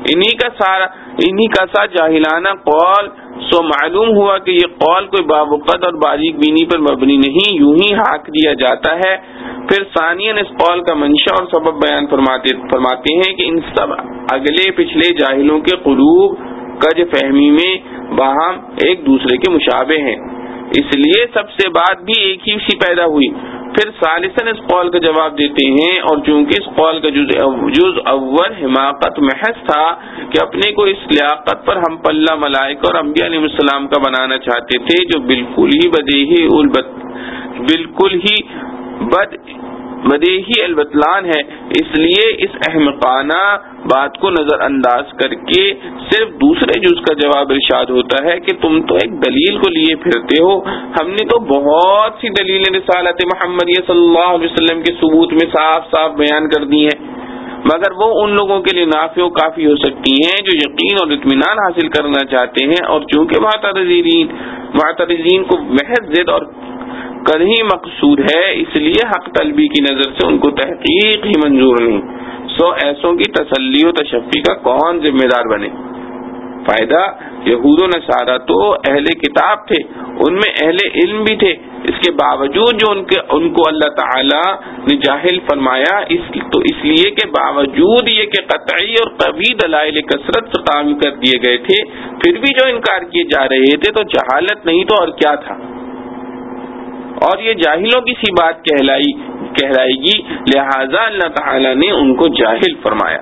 A: انہی کا سارا انہی کا سا جاہلانہ قول سو معلوم ہوا کہ یہ قول کوئی باوقت اور باریک بینی پر مبنی نہیں، یوں ہی ہاک دیا جاتا ہے۔ پھر ثانیاً اس قول کا منشا اور سبب بیان فرماتے فرماتے ہیں کہ ان سب اگلے پچھلے جاہلوں کے قلوب کج فہمی میں باہم ایک دوسرے کے مشابہ ہیں، اس لیے سب سے بات بھی ایک ہی سی پیدا ہوئی۔ پھر ثالثاً اس قول کا جواب دیتے ہیں، اور چونکہ اس قول کا جز جز اول حماقت محض تھا کہ اپنے کو اس لیاقت پر ہم پلہ ملائکہ اور انبیاء علیہ السلام کا بنانا چاہتے تھے جو بالکل ہی بدیہی البت بالکل ہی بد بدیہی البتلان ہے، اس لیے اس احمقانہ بات کو نظر انداز کر کے صرف دوسرے جز کا جواب ارشاد ہوتا ہے کہ تم تو ایک دلیل کو لیے پھرتے ہو، ہم نے تو بہت سی دلیلیں رسالت محمدیہ صلی اللہ علیہ وسلم کے ثبوت میں صاف صاف بیان کر دی ہیں، مگر وہ ان لوگوں کے لیے نافع و کافی ہو سکتی ہیں جو یقین اور اطمینان حاصل کرنا چاہتے ہیں، اور چونکہ معترضین معترضین کو محض ضد اور کرہی مقصود ہے، اس لیے حق طلبی کی نظر سے ان کو تحقیق ہی منظور نہیں، سو ایسوں کی تسلی و تشفی کا کون ذمہ دار بنے؟ فائدہ، یہود و نصارہ تو اہل کتاب تھے، ان میں اہل علم بھی تھے، اس کے باوجود جو ان کے ان کو اللہ تعالی نے جاہل فرمایا، اس تو اس لیے کہ باوجود یہ کہ قطعی اور قوی دلائل کثرت سے قائم کر دیے گئے تھے، پھر بھی جو انکار کیے جا رہے تھے تو جہالت نہیں تو اور کیا تھا، اور یہ جاہلوں کی سی بات کہلائی کہلائے گی، لہذا اللہ تعالی نے ان کو جاہل فرمایا۔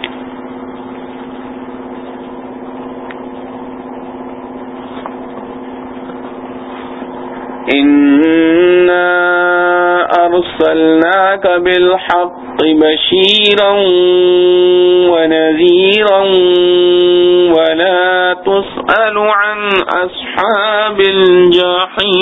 A: اِنَّا أَرْسَلْنَاكَ بِالْحَقِّ بَشِيرًا وَنَذِيرًا وَلَا تُسْأَلُ عَنْ أَصْحَابِ الْجَحِيمِ۔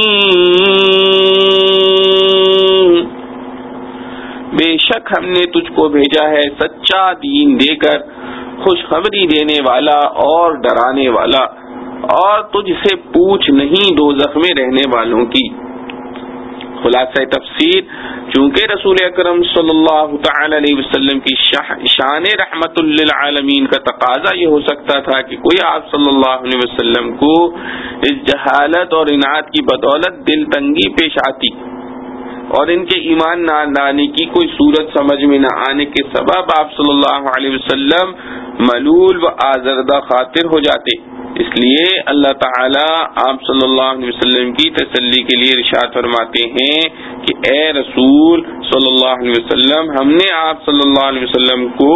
A: بے شک ہم نے تجھ کو بھیجا ہے سچا دین دے کر، خوشخبری دینے والا اور ڈرانے والا، اور تجھ سے پوچھ نہیں دوزخ میں رہنے والوں کی۔ خلاصہ تفسیر، چونکہ رسول اکرم صلی اللہ تعالی علیہ وسلم کی شان رحمت للعالمین کا تقاضا یہ ہو سکتا تھا کہ کوئی آپ صلی اللہ علیہ وسلم کو اس جہالت اور عناد کی بدولت دل تنگی پیش آتی اور ان کے ایمان نہ لانے کی کوئی صورت سمجھ میں نہ آنے کے سبب آپ صلی اللہ علیہ وسلم ملول و آزردہ خاطر ہو جاتے، اس لیے اللہ تعالی آپ صلی اللہ علیہ وسلم کی تسلی کے لیے ارشاد فرماتے ہیں کہ اے رسول صلی اللہ علیہ وسلم، ہم نے آپ صلی اللہ علیہ وسلم کو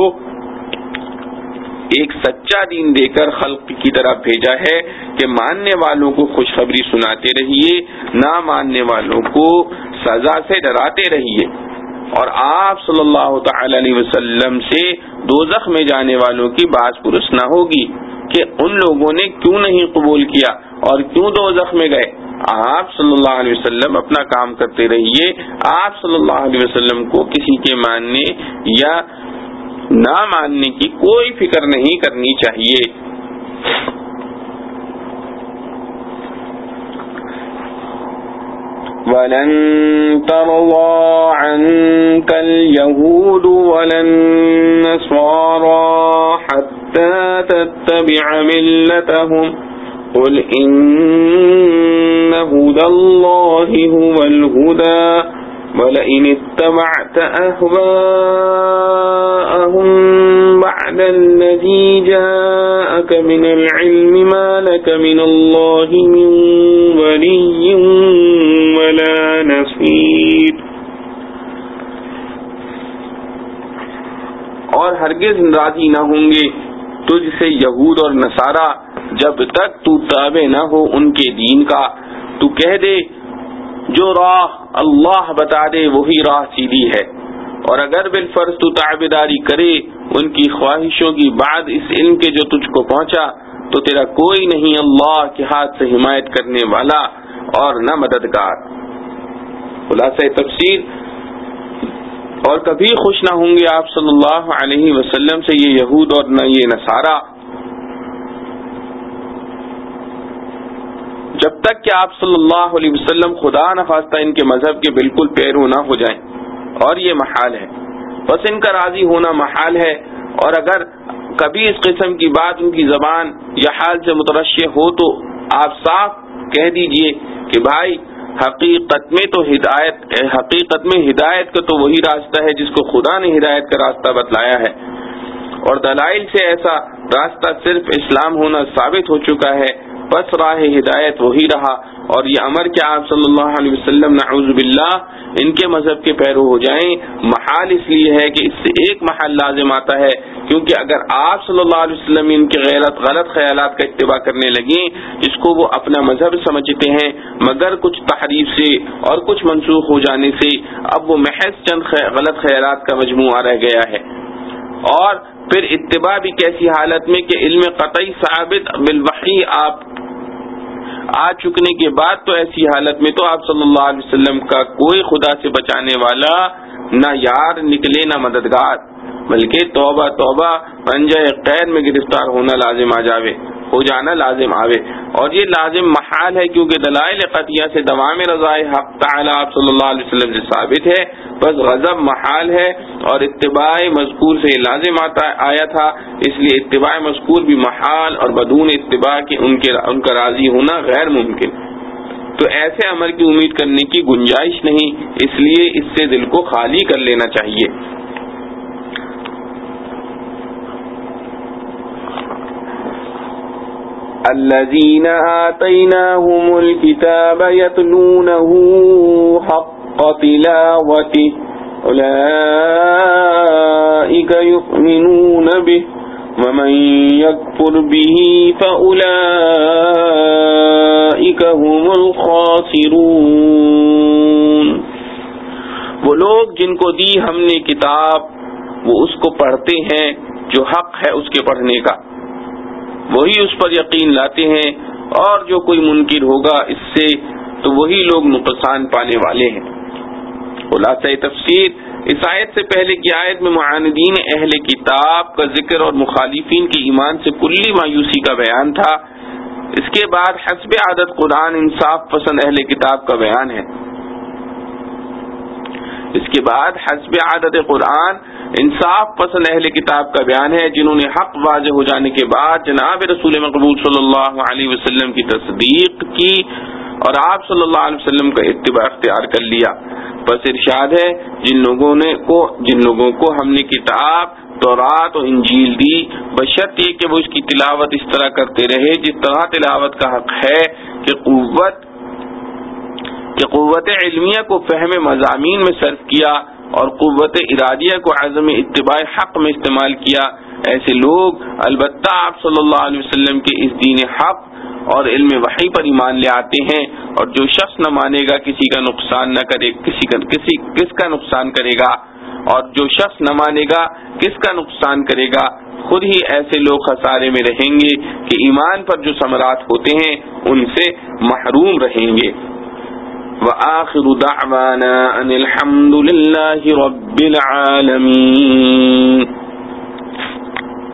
A: ایک سچا دین دے کر خلق کی طرف بھیجا ہے کہ ماننے والوں کو خوشخبری سناتے رہیے، نہ ماننے والوں کو سزا سے ڈراتے رہیے، اور آپ صلی اللہ تعالی علیہ وسلم سے دوزخ میں جانے والوں کی باز پرس نہ ہوگی کہ ان لوگوں نے کیوں نہیں قبول کیا اور کیوں دوزخ میں گئے۔ آپ صلی اللہ علیہ وسلم اپنا کام کرتے رہیے، آپ صلی اللہ علیہ وسلم کو کسی کے ماننے یا نہ ماننے کی کوئی فکر نہیں کرنی چاہیے۔ وَلَن تَرْضَىٰ عَنكَ الْيَهُودُ وَلَا النَّصَارَىٰ حَتَّىٰ تَتَّبِعَ مِلَّتَهُمْ قُلْ إِنَّ هُدَى اللَّهِ هُوَ الْهُدَىٰ وَلَئِنِ اتَّبَعْتَ أَهْوَاءَهُم بَعْدَ الَّذِي جَاءَكَ مِنَ الْعِلْمِ مَا لَكَ مِنَ اللَّهِ مِن وَلِيٍّ وَلَا نَصِيرٍ۔ اور ہرگز راضی نہ ہوں گے تجھ سے یہود اور نصارہ جب تک تو تابع نہ ہو ان کے دین کا۔ تو کہہ دے جو راہ اللہ بتا دے وہی راہ سیدھی ہے، اور اگر بالفرض تو تابعداری کرے ان کی خواہشوں کی بعد اس علم کے جو تجھ کو پہنچا، تو تیرا کوئی نہیں اللہ کے ہاتھ سے حمایت کرنے والا اور نہ مددگار۔ خلاصہ تفسیر، اور کبھی خوش نہ ہوں گے آپ صلی اللہ علیہ وسلم سے یہ یہود اور نہ یہ نصارہ جب تک کہ آپ صلی اللہ علیہ وسلم خدا نخواستہ ان کے مذہب کے بالکل پیرو نہ ہو جائیں، اور یہ محال ہے، بس ان کا راضی ہونا محال ہے، اور اگر کبھی اس قسم کی بات ان کی زبان یا حال سے مترشح ہو تو آپ صاف کہہ دیجئے کہ بھائی حقیقت میں تو ہدایت حقیقت میں ہدایت کا تو وہی راستہ ہے جس کو خدا نے ہدایت کا راستہ بتلایا ہے، اور دلائل سے ایسا راستہ صرف اسلام ہونا ثابت ہو چکا ہے، بس راہ ہدایت وہی رہا، اور یہ امر کہ آپ صلی اللہ علیہ وسلم نعوذ باللہ ان کے مذہب کے پیرو ہو جائیں محال اس لیے ہے کہ اس سے ایک محل لازم آتا ہے، کیونکہ اگر آپ صلی اللہ علیہ وسلم ان کے غیرت غلط خیالات کا اتباع کرنے لگیں جس کو وہ اپنا مذہب سمجھتے ہیں، مگر کچھ تحریف سے اور کچھ منسوخ ہو جانے سے اب وہ محض چند غلط خیالات کا مجموعہ رہ گیا ہے، اور پھر اتباع بھی کیسی حالت میں کہ علم قطعی ثابت بالوحی آپ آ چکنے کے بعد، تو ایسی حالت میں تو آپ صلی اللہ علیہ وسلم کا کوئی خدا سے بچانے والا نہ یار نکلے نہ مددگار، بلکہ توبہ توبہ پنجہ قید میں گرفتار ہونا لازم آ جاوے ہو جانا لازم آوے، اور یہ لازم محال ہے کیونکہ دلائل قطعیہ سے دوام رضائے حق تعالی آپ صلی اللہ علیہ وسلم سے ثابت ہے، بس غضب محال ہے، اور اتباع مذکور سے لازم آتا آیا تھا، اس لیے اتباع مذکور بھی محال اور بدون اتباع کے ان کے ان کا راضی ہونا غیر ممکن، تو ایسے امر کی امید کرنے کی گنجائش نہیں، اس لیے اس سے دل کو خالی کر لینا چاہیے۔ الذين آتيناهم الكتاب يتلونه حق تلاوته أولئك يؤمنون به ومن يكفر به فأولئك هم الخاسرون۔ وہ لوگ جن کو دی ہم نے کتاب وہ اس کو پڑھتے ہیں جو حق ہے اس کے پڑھنے کا، وہی اس پر یقین لاتے ہیں، اور جو کوئی منکر ہوگا اس سے تو وہی لوگ نقصان پانے والے ہیں۔ خلاصہ تفسیر، اس آیت سے پہلے کی آیت میں معاندین اہل کتاب کا ذکر اور مخالفین کے ایمان سے کلی مایوسی کا بیان تھا، اس کے بعد حسب عادت قرآن انصاف پسند اہل کتاب کا بیان ہے۔ اس کے بعد حسب عادت قرآن انصاف پسند اہل کتاب کا بیان ہے جنہوں نے حق واضح ہو جانے کے بعد جناب رسول مقبول صلی اللہ علیہ وسلم کی تصدیق کی اور آپ صلی اللہ علیہ وسلم کا اتباع اختیار کر لیا۔ بس ارشاد ہے جن لوگوں نے کو جن لوگوں کو ہم نے کتاب تورات و انجیل دی بشرط یہ کہ وہ اس کی تلاوت اس طرح کرتے رہے جس طرح تلاوت کا حق ہے، کہ قوت کہ قوت علمیہ کو فہم مضامین میں صرف کیا اور قوت ارادیہ کو عزم اتباع حق میں استعمال کیا، ایسے لوگ البتہ آپ صلی اللہ علیہ وسلم کے اس دین حق اور علم وحی پر ایمان لے آتے ہیں، اور جو شخص نہ مانے گا کسی کا نقصان نہ کرے کسی کا کسی کس کا نقصان کرے گا، اور جو شخص نہ مانے گا کس کا نقصان کرے گا، خود ہی ایسے لوگ خسارے میں رہیں گے کہ ایمان پر جو ثمرات ہوتے ہیں ان سے محروم رہیں گے۔ وآخر دعوانا ان الحمد للہ رب العالمین۔